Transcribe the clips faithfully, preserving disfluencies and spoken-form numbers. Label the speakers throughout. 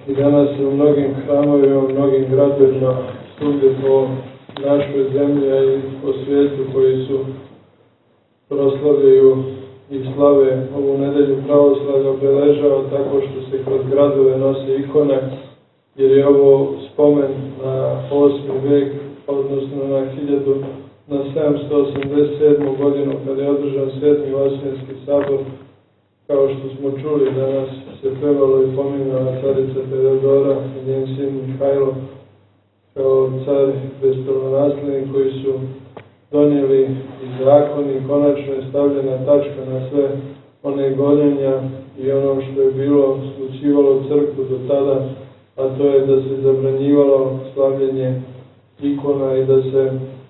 Speaker 1: I danas se u mnogim hramovima, u mnogim gradovima, svugdje po našoj zemlji, a i po svijetu koji su proslavljaju i slave ovu nedelju pravoslavlja obeležava tako što se kroz gradove nose ikone, jer je ovo spomen na osmi vek, odnosno na hiljadu na sedamsto osamdeset sedmu godinu kada je održan Sveti Vaseljenski sabor. Kao što smo čuli, danas se pevalo i pominjala carica Teodora i njen sin Mihajlo kao car bez prvonaslednik koji su donijeli i zakon i konačno je stavljena tačka na sve one gonjenja i ono što je bilo smućivalo crkvu do tada, a to je da se zabranjivalo slavljenje ikona i da se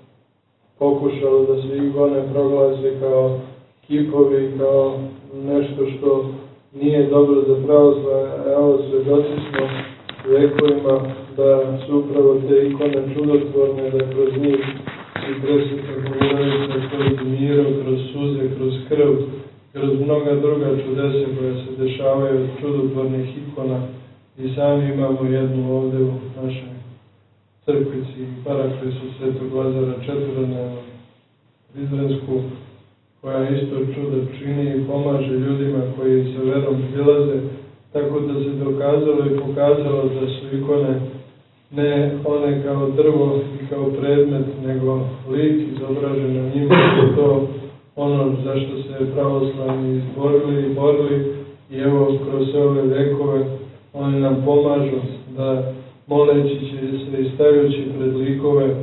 Speaker 1: pokušalo da se ikone proglase kao kipovi, kao nešto što nije dobro za pravoslavlje. Evo, svedoci smo vekovima da su upravo te ikone čudotvorne, da kroz njih i presveta Bogorodica kroz miru, kroz suze, kroz krv, kroz mnoga druga čudesa koja se dešavaju od čudotvornih ikona. I sami imamo jednu ovde u našoj crkvici, paraklesu Svetog Lazara četvorodnevnu Prizrensku, koja isto čudo čini i pomaže ljudima koji sa verom prilaze, tako da se dokazalo i pokazalo da su ikone ne one kao drvo i kao predmet, nego lik izobražen na njima, to ono za što se pravoslavni izborili i borili i evo kroz ove vekove oni nam pomažu da moleći se i stavljajući pred likove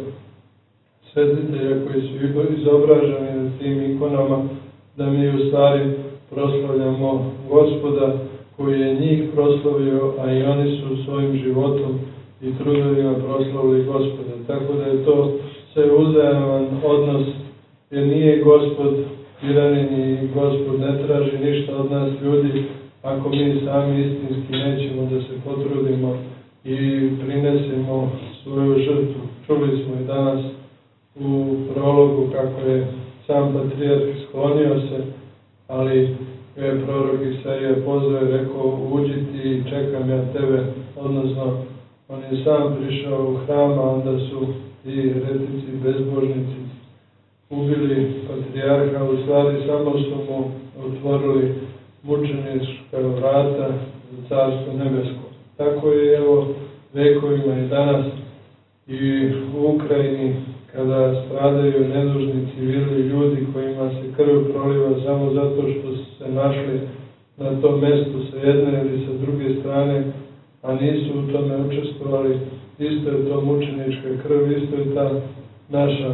Speaker 1: svetitelja koji su izobraženi na tim ikonama, da mi u stvari proslavljamo Gospoda koji je njih proslavio, a i oni su svojim životom i trudovima proslavili Gospoda. Tako da je to sve uzajaman odnos, jer nije Gospod tiranin i Gospod ne traži ništa od nas ljudi, ako mi sami istinski nećemo da se potrudimo i prinesemo svoju žrtvu. Čuli smo i danas u prologu kako je sam patrijarh sklonio se, ali je prorok Isaija pozvao i rekao: uđi ti i čekam ja tebe, odnosno on je sam prišao u hram, a onda su ti heretici, bezbožnici ubili patrijarha, u stvari samo su mu otvorili mučenička vrata za Carstvo nebesko. Tako je evo vekovima i danas i u Ukrajini, kada stradaju nedužni civili, ljudi kojima se krv proliva samo zato što su se našli na tom mestu sa jedne ili sa druge strane, a nisu u tome učestvovali, isto je to mučenička krv, isto je ta naša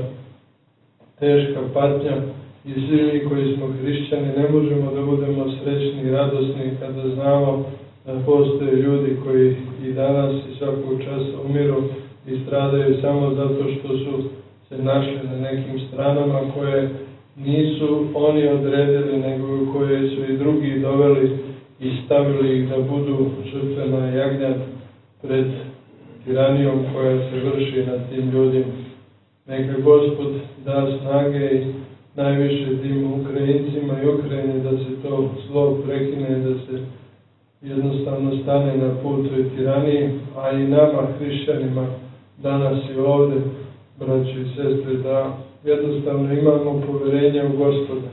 Speaker 1: teška patnja i svi mi koji smo hrišćani ne možemo da budemo srećni i radosni kada znamo da postoje ljudi koji i danas i svakog časa umiru i stradaju samo zato što su se našli na nekim stranama koje nisu oni odredili, nego koje su i drugi doveli i stavili ih da budu žrtvena jagnjad pred tiranijom koja se vrši nad tim ljudima. Neka Gospod da snage i najviše tim Ukrajincima i Ukrajini da se to zlo prekine, da se jednostavno stane na put toj tiraniji, a i nama, hrišćanima, danas i ovde, braći i sestre, da jednostavno imamo poverenje u Gospoda.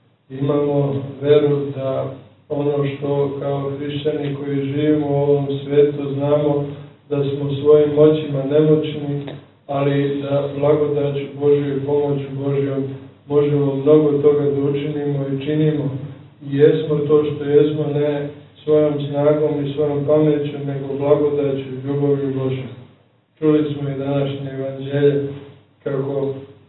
Speaker 1: Imamo veru da ono što kao hrišćani koji živimo u ovom svetu znamo da smo svojim moćima nemoćni, ali da blagodaću Božju i pomoću Božjom možemo mnogo toga da učinimo i činimo. I jesmo to što jesmo ne svojom snagom i svojom pameću, nego blagodaću i ljubavlju Božjom. Čuli smo i današnje evanđelje kako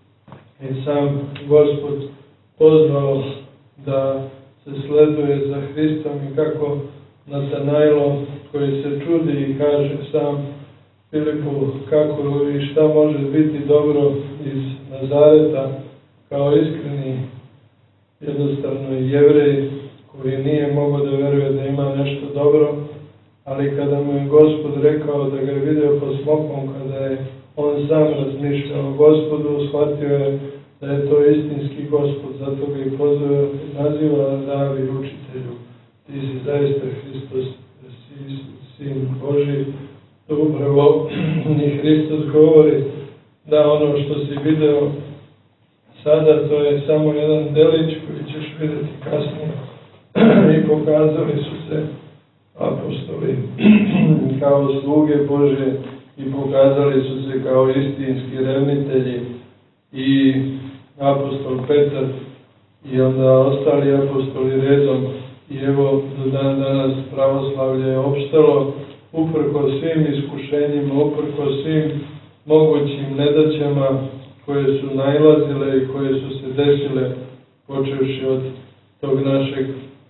Speaker 1: je sam Gospod pozvao da se sleduje za Hristom i kako Natanajlo koji se čudi i kaže sam Filipu kako i šta može biti dobro iz Nazareta, kao iskreni jednostavno Jevrej koji nije mogao da veruje da ima nešto dobro, ali kada mu je Gospod rekao da ga je video po smokom, kada je on sam razmišljao o Gospodu, shvatio je da je to istinski Gospod, zato ga i pozvao, naziva Ravi, učitelju, ti si zaista Hristos, si Sin Boži. Upravo i Hristos govori da ono što si video sada, to je samo jedan delić koji ćeš vidjeti kasnije. I pokazali su se apostoli kao sluge Božje i pokazali su se kao istinski revnitelji i apostol Petar i onda ostali apostoli redom. I evo, do dan danas pravoslavlje je opstalo uprko svim iskušenjima, uprko svim mogućim nedaćama koje su nailazile i koje su se desile, počevši od tog našeg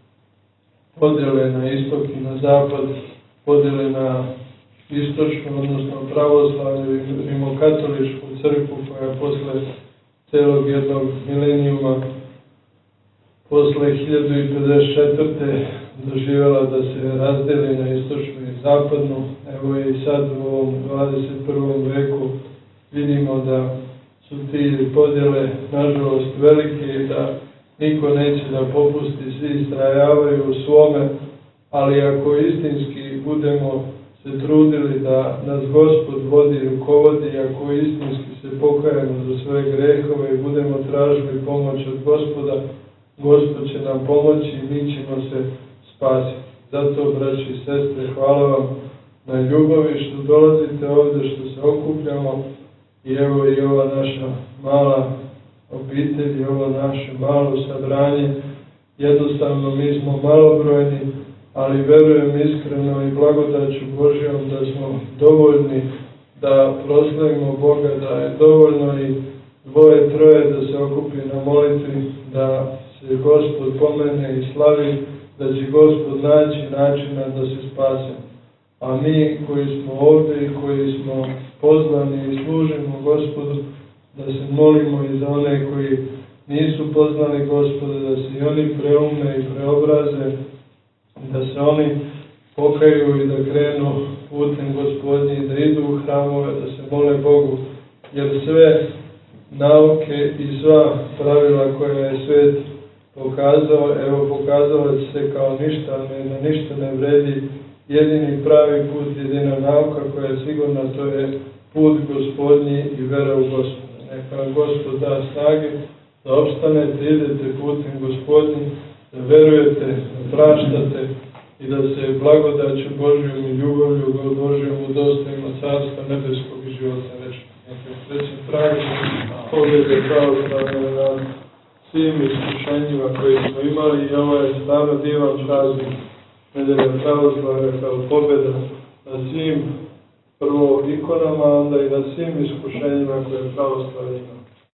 Speaker 1: podjele na istok i na zapad, podjele na istočnu, odnosno pravoslavlju i rimokatoličku crkvu, koja posle celog jednog milenijuma, posle hiljadu pedeset četvrte doživjela da se razdeli na istočnu i zapadnu. Evo i sad u ovom dvadeset prvom veku vidimo da su ti podjele nažalost velike i da niko neće da popusti, svi istrajavaju u svome, ali ako istinski budemo se trudili da nas Gospod vodi i rukovodi, ako istinski se pokajemo za svoje grehove i budemo tražili pomoć od Gospoda, Gospod će nam pomoći i mi ćemo se spasiti. Zato, braći i sestre, hvala vam na ljubavi što dolazite ovdje, što se okupljamo i evo i ova naša mala obitelj i ovo naše malo sabranje. Jednostavno mi smo malobrojni, ali verujem iskreno i blagodaću Božjom da smo dovoljni da proslavimo Boga, da je dovoljno i dvoje, troje da se okupi na molitvi, da se Gospod pomene i slavi, da će Gospod naći načina da se spase. A mi koji smo ovdje i koji smo pozvani i služimo Gospodu, da se molimo i za one koji nisu poznali Gospoda, da se i oni preume i preobraze, da se oni pokaju i da krenu putem Gospodnji, da idu u hramove, da se mole Bogu, jer sve nauke i sva pravila koja je svet pokazao, evo pokazala se kao ništa, ne, na ništa ne vredi. Jedini pravi put, jedina nauka koja je sigurna, to je put Gospodnji i vera u Gospoda. Neka vam Gospod da snage da opstanete, idete putem Gospodnjim, da verujete, da praštate i da se blagodaću Božjom i ljubavlju Božjom udostojimo Carstva nebeskog i života večnog. Neka srećan pravi pobjede pravoslavne nad svim iskušenjima koji smo imali i ovo je stvarno divan praznik nedelja pravoslavlja kao pobjeda na svim prvo ikonama, onda i na svim iskušenjima koje pravoslavlje ima.